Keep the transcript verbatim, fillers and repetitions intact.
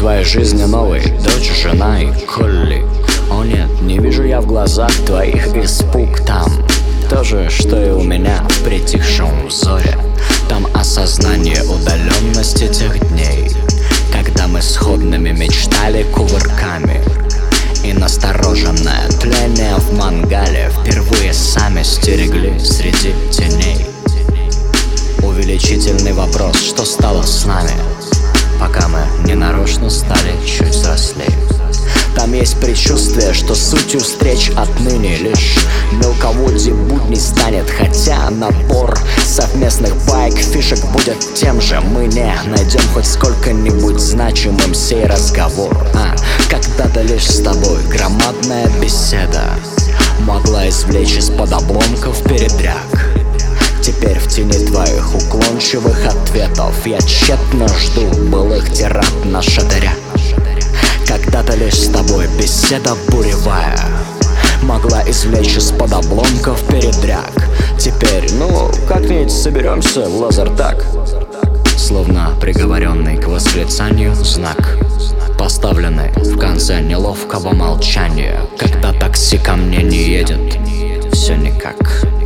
твоей жизни новый, дочь, жена и Колли. О нет, не вижу я в глазах твоих испуг. Там то же, что и у меня в притихшем взоре. Там осознание удаленности тех дней, когда мы сходными мечтали кувырками. И настороженное тление в мангале впервые сами стерегли среди теней. Увеличительный вопрос, что стало с нами, пока мы ненарочно стали чуть взрослее. Там есть предчувствие, что сутью встреч отныне лишь мелководье будней станет. Хотя набор совместных байк, фишек будет тем же. Мы не найдем хоть сколько-нибудь значимым сей разговор. А когда-то лишь с тобой громадная беседа могла извлечь из-под обломков передряг. Теперь в тени твоих уклончивых ответов я тщетно жду былых тирад на шатыря. Когда-то лишь с тобой беседа буревая могла извлечь из-под обломков передряг. Теперь, ну, как-нибудь соберемся в лазертаг. Словно приговоренный к восклицанию знак, поставленный в конце неловкого молчания, когда такси ко мне не едет все никак.